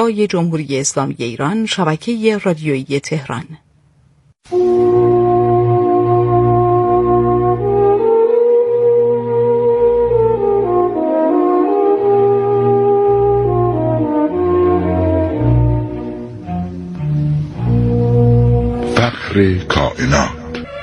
صدای جمهوری اسلامی ایران، شبکه رادیویی تهران. فخر کائنات.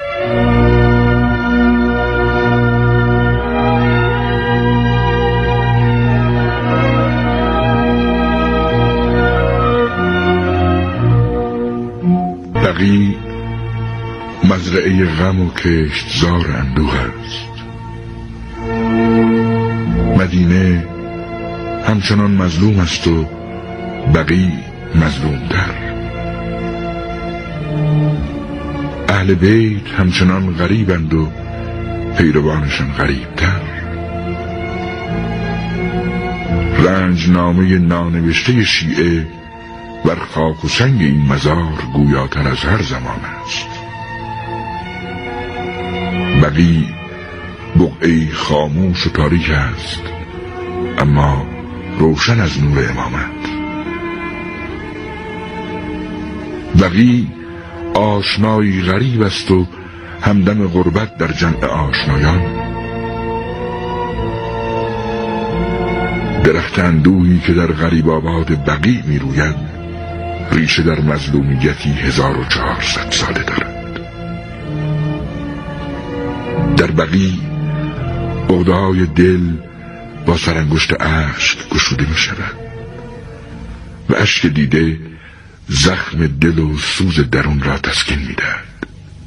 بقیع مزرعه غم و کشتزار اندوه است. مدینه همچنان مظلوم است و بقیع مظلوم در. اهل بیت همچنان غریبند و پیروانشان غریبتر. رنجنامه نانوشته شیعه بر خاک و سنگ این مزار گویاتر از هر زمان است. بقیع بقعه‌ای خاموش و تاریک است، اما روشن از نور امامت. بقیع آشنایی غریب است و همدم غربت در جمع آشنایان. درخت اندوهی که در غریب آباد بقیع می روید ریشه در مظلومیتی 1400 ساله دارد. در بقیع عقده‌های دل با سرانگشت اشک گشوده می شود و اشک دیده زخم دل و سوز درون را تسکین می دهد.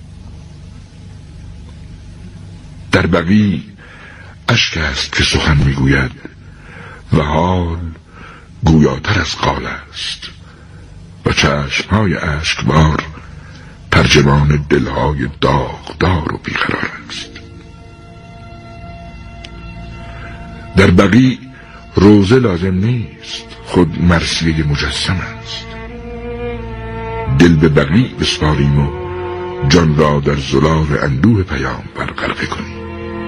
در بقیع اشک است که سخن می گوید و حال گویاتر از قال است و چشمهای اشکبار ترجمان دلهای داغدار و بیقرار است. در بقیع روزه لازم نیست، خود مرثیه مجسم است. دل به بقیع بسپاریم و جان را در زلال اندوه پیامبر غرقه کنیم.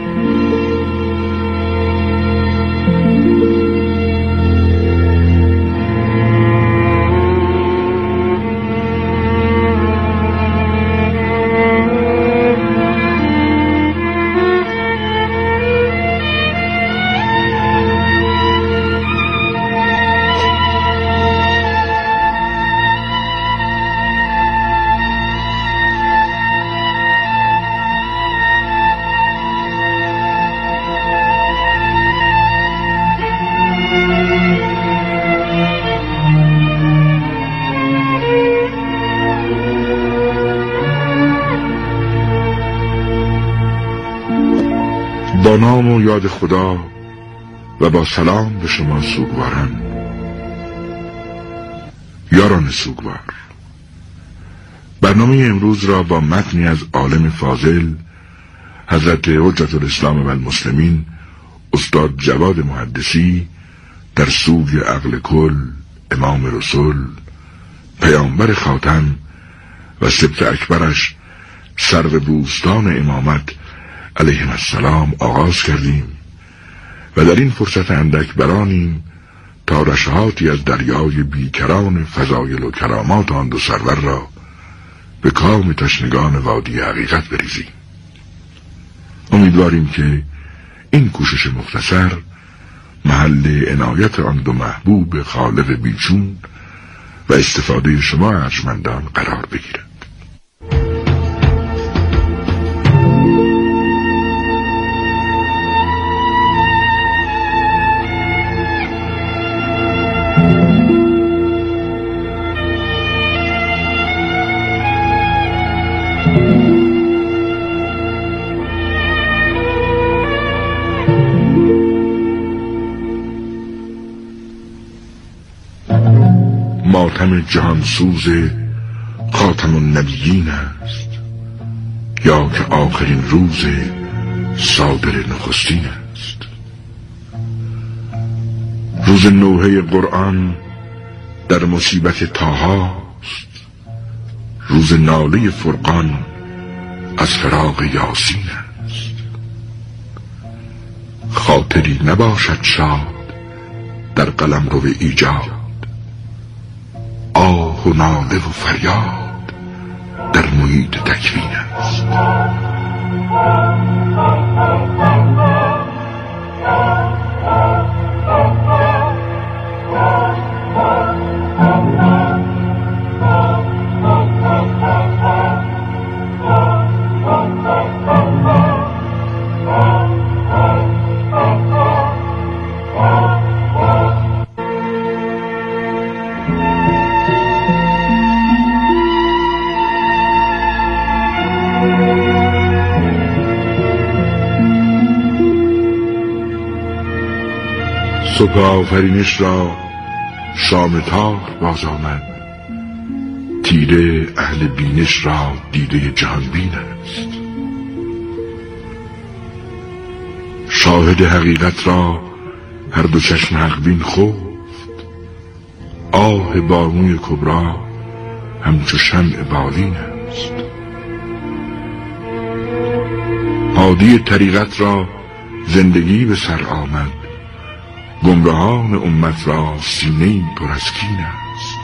با نام و یاد خدا و با سلام به شما سوگواران. یاران سوگوار، برنامه امروز را با متنی از عالم فاضل حضرت حجت الاسلام و المسلمین استاد جواد محدثی در سوی عقل کل، امام رسول، پیامبر خاتم و سبط اکبرش سرو بوستان امامت علیهم السلام آغاز کردیم و در این فرصت اندک برانیم تا رشحاتی از دریای بیکران فضایل و کرامات آن دو سرور را به کام تشنگان وادی حقیقت بریزیم. امیدواریم که این کوشش مختصر محل عنایت آن دو محبوب خالق بیچون و استفاده شما ارجمندان قرار بگیرد. ماتم جهانسوز خاتم النبیین است یا که آخرین روز صادر نخستین است. روز نوحه قرآن در مصیبت طه است، روز ناله فرقان از فراق یاسین است. خاطری نباشد شاد در قلمرو ایجاد، آه و ناله و فریاد در محیط تکوین است. صبح آفرینش را شام تار باز آمد، تیره اهل بینش را دیده جهان بین است. شاهد حقیقت را هر دو چشم حق بین خفت، آه بانوی کبرا همچو شمع بالین است. هادی طریقت را زندگی به سر آمد، گمراهان امت را سینه‌ای پر از کین است.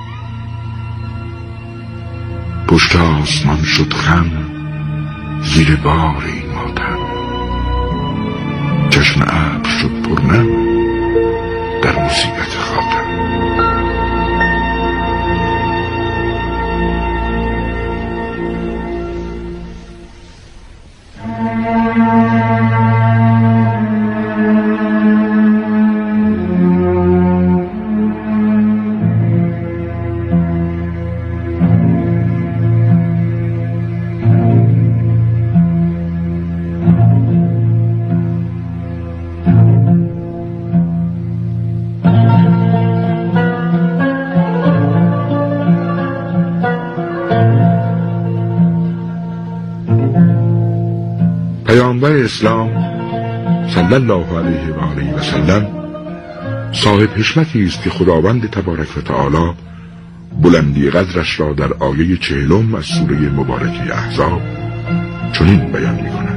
پشت آسمان شد خم زیر بار این ماتم، چشم ابر شد پرنم در مصیبت خاتم. پیامبر اسلام صلی الله علیه و آله و سلم صاحب حشمتی است که خداوند تبارک و تعالی بلندی قدرش را در آیه 40 از سوره مبارکه احزاب چنین بیان می کند: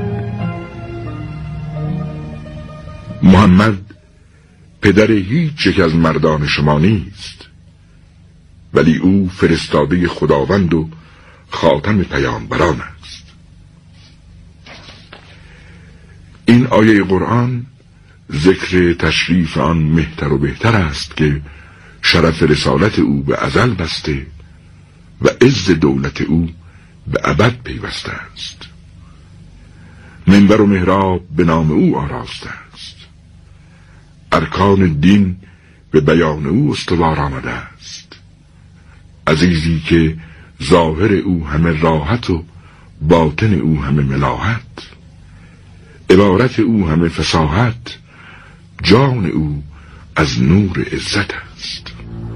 محمد پدر هیچ یک از مردان شما نیست، ولی او فرستاده خداوند و خاتم پیامبران است. این آیه قرآن ذکر تشریف آن مهتر و بهتر است که شرف رسالت او به ازل بسته و عز دولت او به ابد پیوسته است. منبر و محراب به نام او آراسته است، ارکان دین به بیان او استوار آمده است. عزیزی که ظاهر او همه راحت و باطن او همه ملاحت، عبارت او همه فصاحت، جان او از نور عزت است.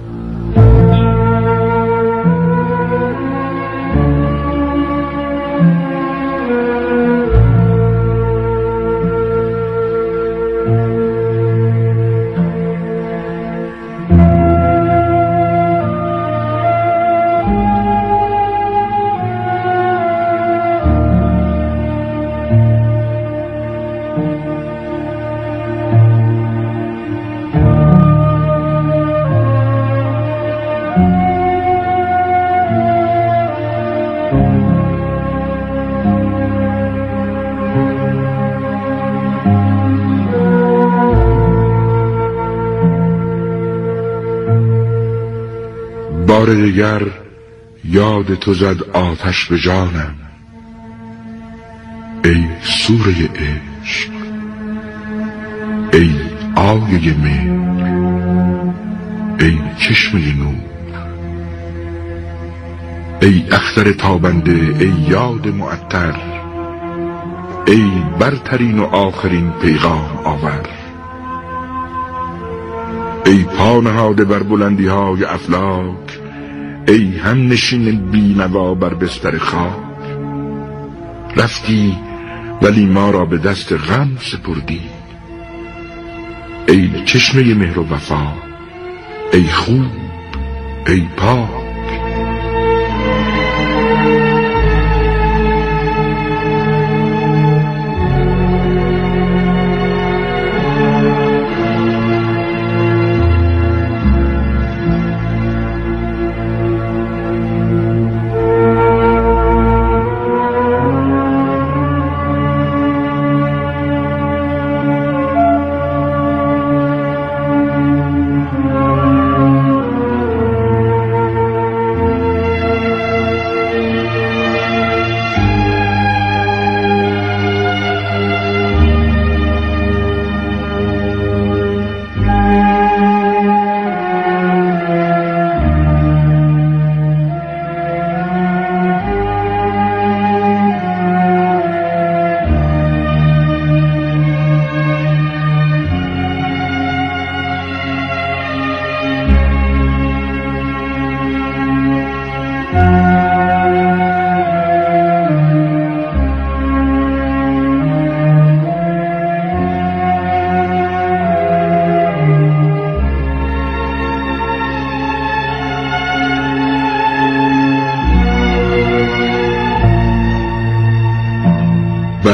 بار دیگر یاد تو زد آتش به جانم، ای سوره عشق، ای آیه مهر، ای چشمه نور، ای اختر تابنده، ای یاد معطر، ای برترین و آخرین پیغام آور، ای پا نهاده بر بلندی های افلاک، ای هم نشین بی‌نوا بر بستر خاک. رفتی ولی ما را به دست غم سپردی، ای چشمه مهر و وفا، ای خوب، ای پاک.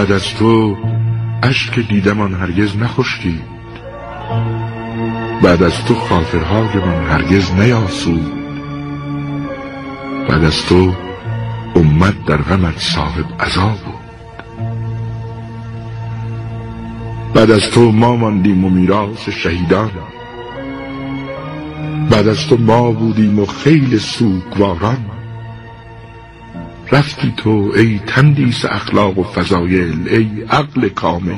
بعد از تو اشک دیدمان هرگز نخشکید، بعد از تو خاطرهای من هرگز نیاسود، بعد از تو امت در غمت صاحب عذاب بود، بعد از تو ما ماندیم و میراث شهیدان، بعد از تو ما بودیم و خیل سوگواران. رفتی تو ای تندیس اخلاق و فضایل، ای عقل کامل،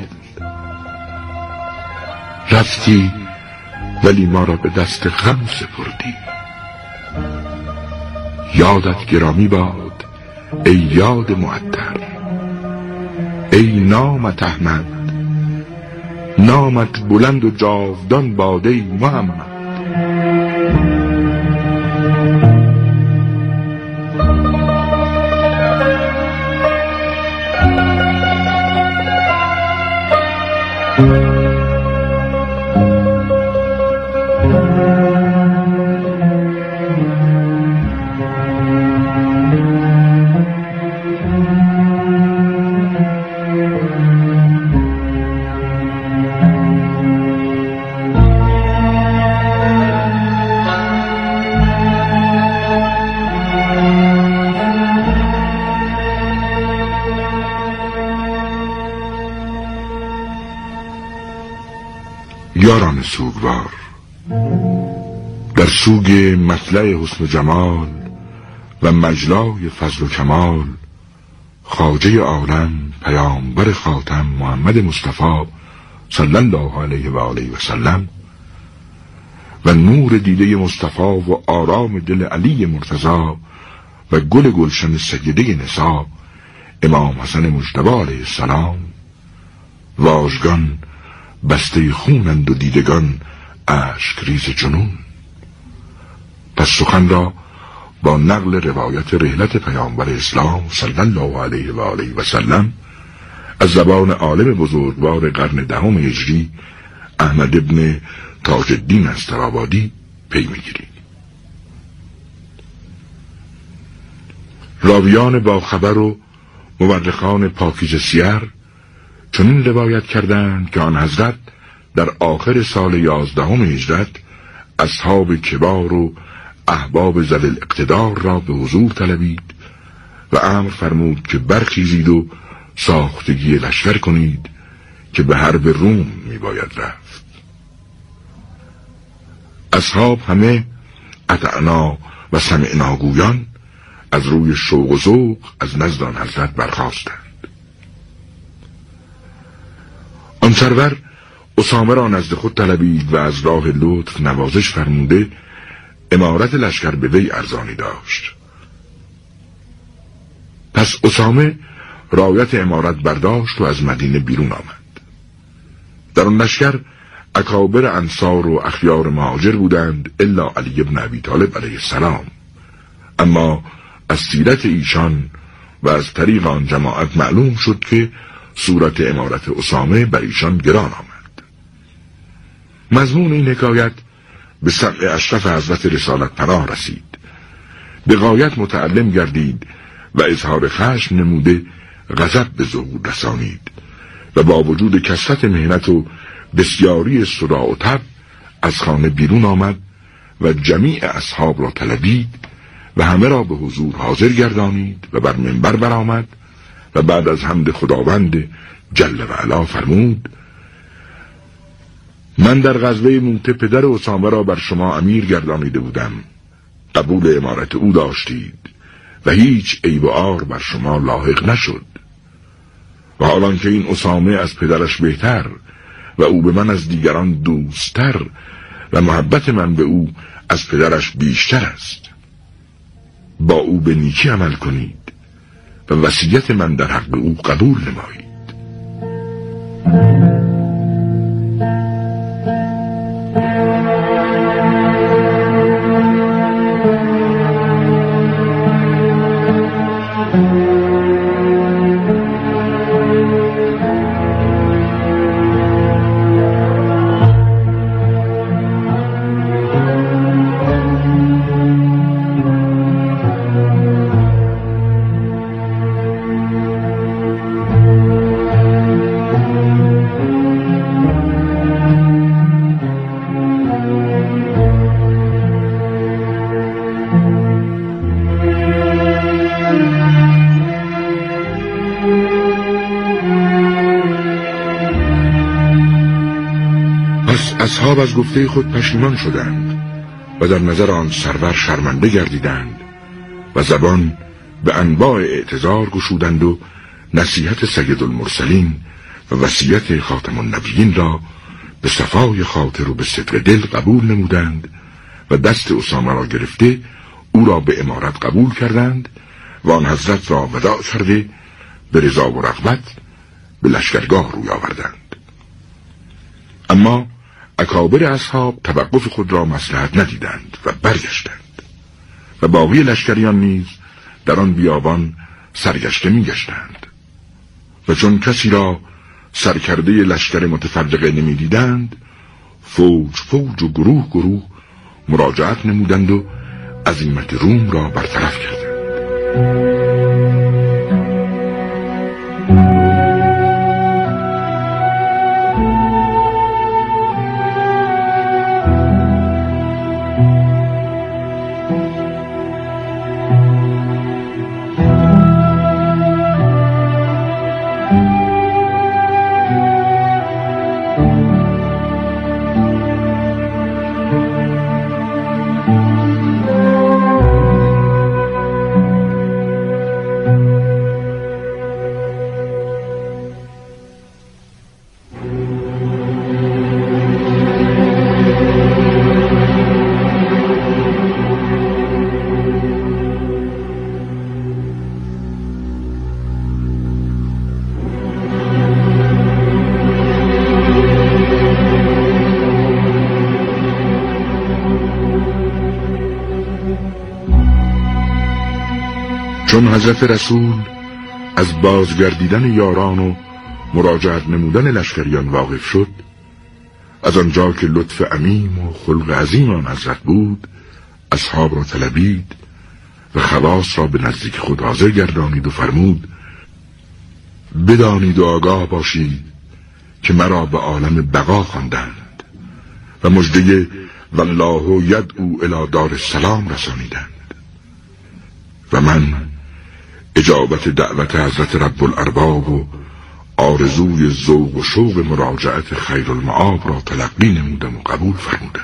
رفتی ولی ما را به دست غم سپردی. یادت گرامی باد ای یاد معطر، ای نامت احمد، نامت بلند و جاودان باد ای محمد. یاران سوگوار، در سوگ مطلع حسن و جمال و مجلای فضل و کمال، خواجه عالم پیامبر خاتم محمد مصطفی صلی الله علیه و آله و سلم و نور دیده مصطفی و آرام دل علی مرتضی و گل گلشن سیده نسا امام حسن مجتبی علیه السلام، واژگان بسته خونند و دیدگان اشک ریز جنون. پس سخن را با نقل روایت رحلت پیامبر اسلام صلی الله علیه و آله و سلم از زبان عالم بزرگوار قرن دهم هجری احمد ابن تاج الدین استرابادی پی میگیریم. راویان با خبر و مورخان پاکیزه سیر چنین روایت کردند که آن حضرت در آخر سال 11 هجرت اصحاب کبار و احباب ذوی الاقتدار را به حضور طلبید و امر فرمود که برخیزید و ساختگی لشکر کنید که به حرب روم می باید رفت. اصحاب همه اطعنا و سمعنا گویان از روی شوق و ذوق از نزد آن حضرت برخاستند. آن سرور اسامه را نزد خود طلبید و از راه لطف نوازش فرموده امارت لشکر به وی ارزانی داشت. پس اسامه رایت امارت برداشت و از مدینه بیرون آمد. در آن لشکر اکابر انصار و اخیار مهاجر بودند الا علی بن ابی طالب علیه السلام، اما از سیرت ایشان و از طریق آن جماعت معلوم شد که صورت امارت اسامه بر ایشان گران آمد. مضمون این حکایت به سمع اشرف حضرت رسالت پناه رسید، به غایت متعلم گردید و اظهار خشم نموده غضب به ظهور رسانید و با وجود کثرت مهنت و بسیاری صداع و تب از خانه بیرون آمد و جمیع اصحاب را طلبید و همه را به حضور حاضر گردانید و بر منبر برآمد و بعد از حمد خداوند جل و علا فرمود: من در غزوه موته پدر اسامه را بر شما امیر گردانیده بودم، قبول امارت او داشتید و هیچ عیب و عار بر شما لاحق نشد. و حالان که این اسامه از پدرش بهتر و او به من از دیگران دوستتر و محبت من به او از پدرش بیشتر است، با او به نیکی عمل کنید و وصیت من در حق او قبول نمایید. اصحاب از گفته خود پشیمان شدند و در نظر آن سرور شرمنده گردیدند و زبان به انواع اعتذار گشودند و نصیحت سید المرسلین و وصیت خاتم النبیین را به صفای خاطر و به صدق دل قبول نمودند و دست اسامه را گرفته او را به امارت قبول کردند و آن حضرت را وداع کرده به رضا و رغبت به لشکرگاه روی آوردند. اما اکابر اصحاب توقف خود را مصلحت ندیدند و برگشتند و باقی لشکریان نیز در آن بیابان سرگشته می‌گشتند و چون کسی را سرکرده لشکر متفرقه نمی‌دیدند فوج فوج و گروه گروه مراجعت نمودند و عزیمت روم را برطرف کردند. چون حضرت رسول از بازگردیدن یاران و مراجعت نمودن لشکریان واقف شد، از آنجا که لطف عمیم و خلق عظیم آن حضرت بود اصحاب را طلبید و خواص را به نزدیک خود حاضر گردانید و فرمود: بدانید و آگاه باشید که مرا به عالم بقا خواندند و مژده والله یدعو الی دار السلام رسانیدند و من اجابت دعوت حضرت رب الارباب و آرزوی ذوق و شوق مراجعت خیر المآب را تلقی نمودم و قبول فرمودم.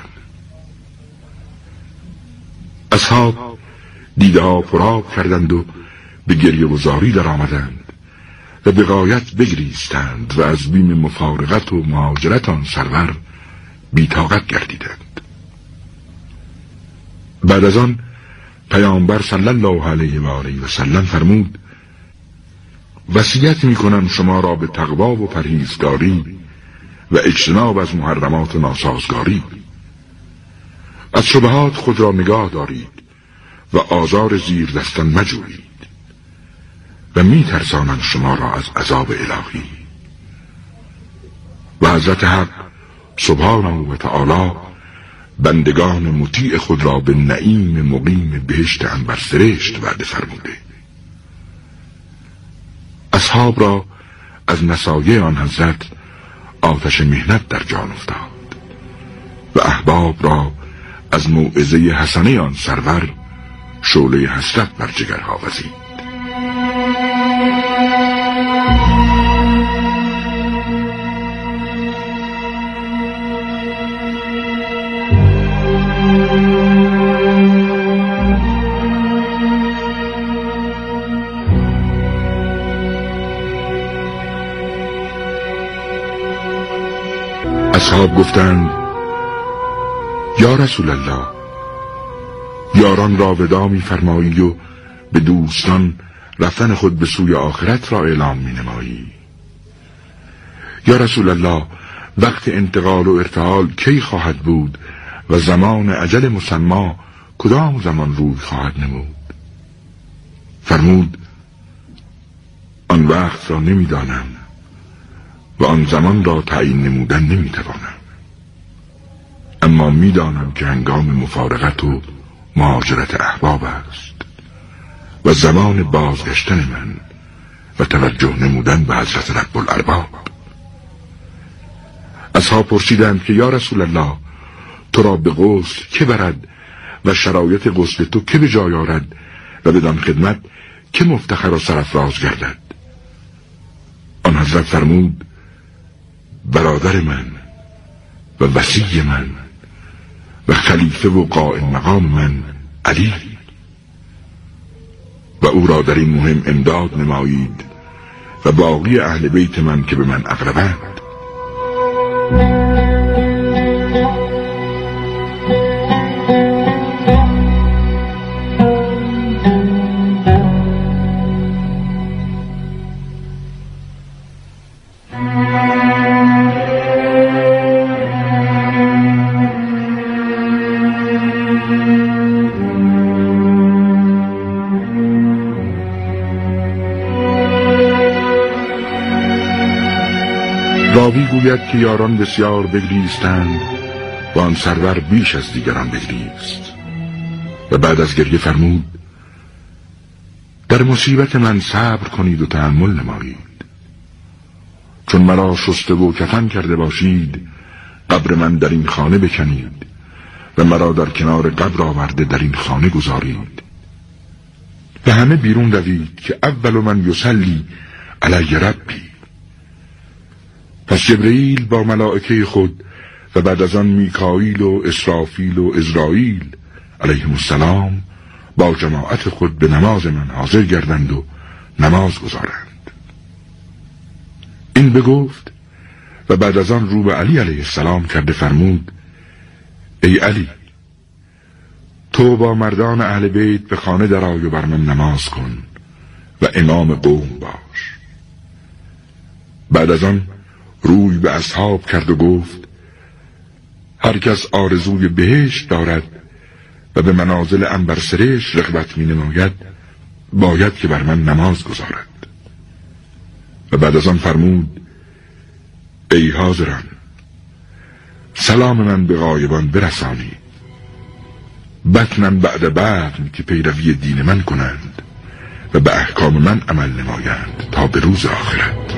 اصحاب دیده ها پرآب کردند و به گریه و زاری در آمدند و به غایت بگریستند و از بیم مفارقت و مهاجرت آن سرور بی‌طاقت گردیدند. بعد از آن پیامبر صلی الله علیه و آله و سلم فرمود: وصیت می‌کنم شما را به تقوا و پرهیزگاری و اجتناب از محرمات و ناسازگاری. از شبهات خود را نگاه دارید و آزار زیر دستان مجویید و می‌ترسانند شما را از عذاب الهی. و حضرت حق سبحانه و تعالی بندگان مطیع خود را به نعیم مقیم بهشت عنبر سرشت وعده فرموده. اصحاب را از نصایح آن حضرت آتش مهنت در جان افتاد و احباب را از موعظه حسنه آن سرور شعله حسرت بر جگرها وزید. اصحاب گفتند: یا رسول الله، یاران را وداع می‌فرمایی و به دوستان رفتن خود به سوی آخرت را اعلام می‌نمایی. یا رسول الله، وقت انتقال و ارتحال کی خواهد بود و زمان اجل مسمی کدام زمان روی خواهد نمود؟ فرمود: آن وقت را نمی‌دانم و آن زمان را تعیین نمودن نمی‌توانم، اما می‌دانم که هنگام مفارقت و مهاجرت احباب است و زمان بازگشتن من و توجه نمودن به حضرت رب الارباب. اصحاب پرسیدند که یا رسول الله، تو را به غسل که برد و شرایط غسل تو که به جای آرد و بدان خدمت که مفتخر و سرافراز گردد؟ آن حضرت فرمود: برادر من و و وصی من و خلیفه و قائم مقام من علی، و او را در این مهم امداد نمایید و باقی اهل بیت من که به من اقربند. راوی گوید که یاران بسیار بگریستند و آن سرور بیش از دیگران بگریست و بعد از گریه فرمود: در مصیبت من صبر کنید و تحمل نمایید. چون مرا شسته و کفن کرده باشید، قبر من در این خانه بکنید و مرا در کنار قبر آورده در این خانه گذارید و همه بیرون روید که اول من یصلی علی ربی. پس جبرئیل با ملائکه خود و بعد از آن میکائیل و اسرافیل و عزراییل علیهم السلام با جماعت خود به نماز من حاضر گردند و نماز گذارند. این بگفت و بعد از آن رو به علی علیه السلام کرده فرمود: ای علی، تو با مردان اهل بیت به خانه درآی و بر من نماز کن و امام قوم باش. بعد از آن روی به اصحاب کرد و گفت: هر کس آرزوی بهشت دارد و به منازل عنبرسرشت رغبت می نماید، باید که بر من نماز گذارد. و بعد از آن فرمود: ای حاضران، سلام من به غایبان برسانید، بطنن بعد بطن که پیروی دین من کنند و به احکام من عمل نمایند تا به روز آخرت.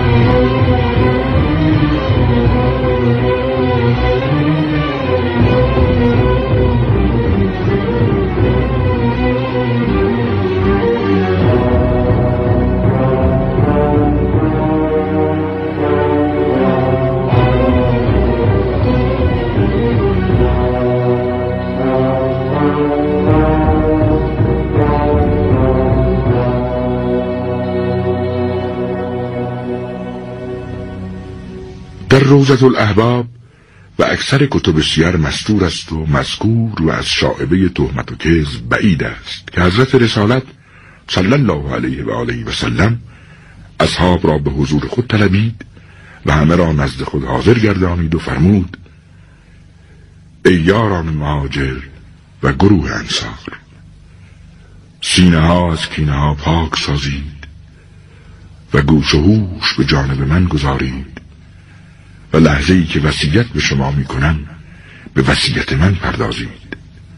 در روضة الاحباب و اکثر کتب سیر مستور است و مذکور و از شائبه تهمت و کذب بعید است که حضرت رسالت صلی الله علیه و آله و سلم اصحاب را به حضور خود طلبید و همه را نزد خود حاضر گردانید و فرمود: ای یاران مهاجر و گروه انصار، سینه ها از کینه ها پاک سازید و گوش و هوش به جانب من گذارید و لحظه‌ای که وصیت به شما میکنم به وصیت من پردازید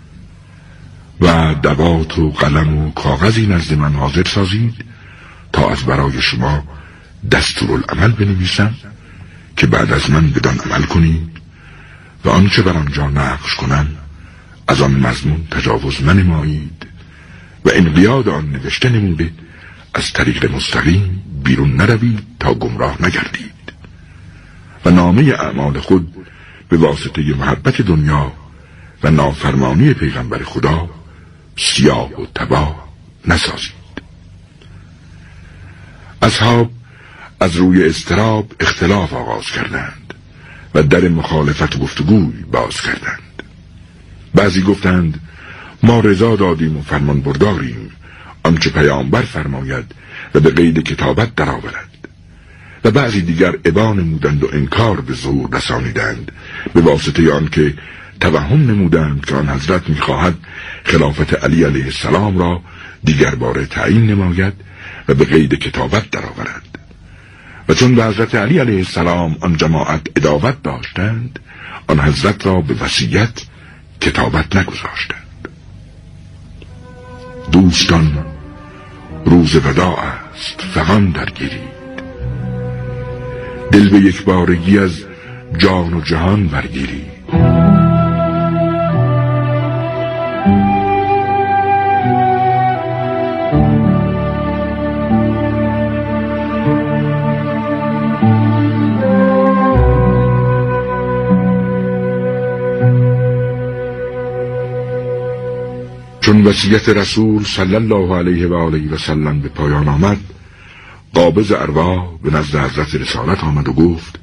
و دوات و قلم و کاغذی نزد من حاضر سازید تا از برای شما دستورالعمل بنویسم که بعد از من بدان عمل کنید و آنچه بر آنجا نقش کنم از آن مضمون تجاوز منمایید و انقیاد آن نوشته نموده از طریق مستقیم بیرون نروید تا گمراه نگردید و نامه اعمال خود به واسطه محبت دنیا و نافرمانی پیغمبر خدا سیاه و تباه نسازید. اصحاب از روی اضطراب اختلاف آغاز کردند و در مخالفت گفتگوی باز کردند. بعضی گفتند: ما رضا دادیم و فرمان برداریم آنچه پیامبر فرماید و به قید کتابت درآورد. و بعضی دیگر ابا نمودند و انکار به ظهور رسانیدند به واسطه آن که توهم نمودند که آن حضرت می‌خواهد خلافت علی علیه السلام را دیگر باره تعیین نماید و به قید کتابت درآورد. و چون به حضرت علی علیه السلام آن جماعت عداوت داشتند، آن حضرت را به وصیت کتابت نگذاشتند. دوستان، روز وداع است، فغان درگیرید، دل به یک بارگی از جان و جهان برگیرید. چون وصیت رسول صلی الله علیه و آله و سلم به پایان آمد، قابض ارواح به نزد حضرت رسالت آمد و گفت: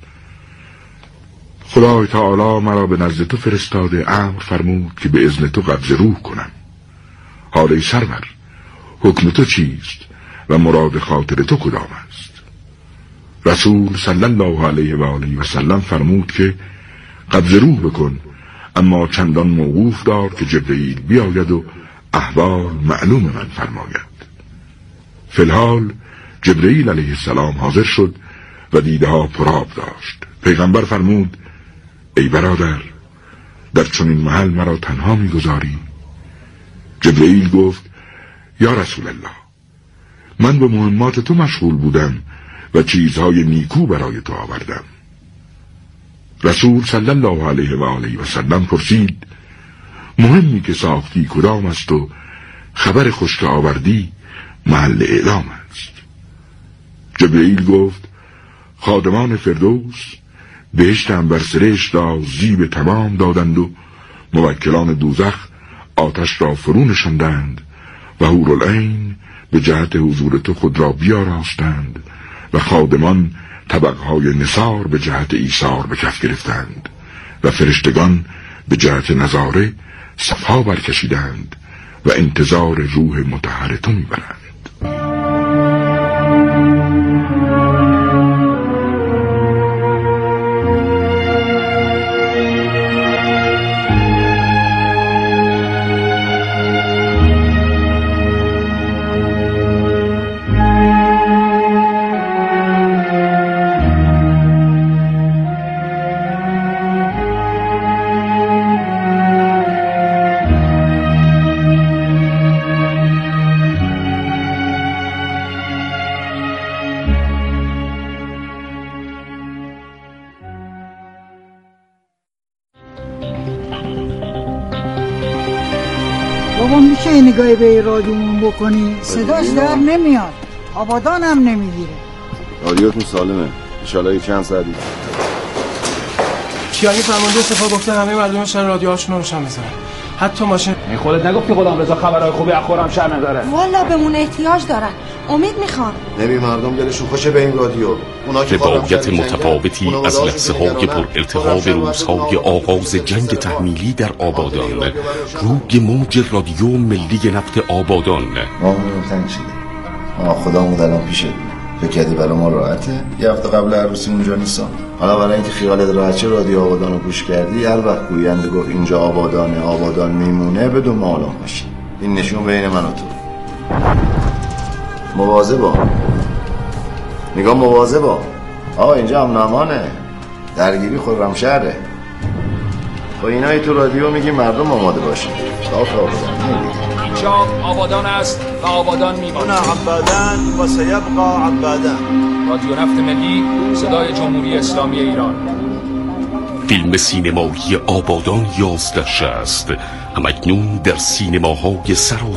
خدای تعالی مرا به نزد تو فرستاده، امر فرمود که به اذن تو قبض روح کنم. حال ای سرور، حکم تو چیست و مراد خاطر تو کدام است؟ رسول صلی الله علیه و آله و سلم فرمود که قبض روح بکن، اما چندان موقوف دار که جبرئیل بیاید و احوال معلوم من فرماید. فی الحال جبرئیل علیه السلام حاضر شد و دیده ها پرآب داشت. پیغمبر فرمود: ای برادر، در چنین محل مرا تنها میگذاری؟ جبرئیل گفت: یا رسول الله، من به مهمات تو مشغول بودم و چیزهای نیکو برای تو آوردم. رسول صلی الله علیه و آله و سلم پرسید: مهمی که ساختی کدام است و خبر خوش که آوردی محل اعلام است؟ جبرئیل گفت: خادمان فردوس بهشت عنبر سرشت را زیب تمام دادند و موکلان دوزخ آتش را فرو نشاندند و حورالعین به جهت حضور تو خود را بیاراستند و خادمان طبقهای نثار به جهت ایثار به کف گرفتند و فرشتگان به جهت نظاره صفها برکشیدند و انتظار روح مطهر تو میبرند. بابا میشه نگاهی به رادیومون بکنی؟ صداش در نمیاد، آبادان هم نمیگیره. رادیوتون سالمه، انشالله چند ساعتی. کیانی فرمانده سپاه گفته همه مردمشن رادیوهاشون رو روشن بذارن، حتی ماشین. خودت نگفتی غلام رضا خبرهای خوبی از خرمشهر نداره؟ والا بهمون احتیاج دارن، امید میخوان. نبی مردم دلشون خوشه به این رادیو. روایت متفاوتی از لحظه های پر التهاب روزهای آغاز جنگ تحمیلی در آبادان روی موج رادیو ملی نفت آبادان. ما تنگ شده، خدامون الان پیشه. فکر کردی برای ما راحته؟ یه هفته قبل عروسی اونجا نیستم. حالا برای اینکه خیالت راحت شه رادیو آبادان رو گوش کردی، هر وقت گوینده گفت اینجا آبادانه، آبادان میمونه، بدون معلوم باشی. این نشون بین من و تو. مواظبا، میگم مواظبا. اینجا امن امانه، درگیری خرمشهره. با اینایی تو رادیو میگی مردم آماده باشه. صاف آبادان اینجا آبادان است و آبادان میمونه. عبادان و سیبقى عبادان. رادیو نفت ملی، صدای جمهوری اسلامی ایران. فیلم سینمایی آبادان 1160 همکنون در سینماهای سراسر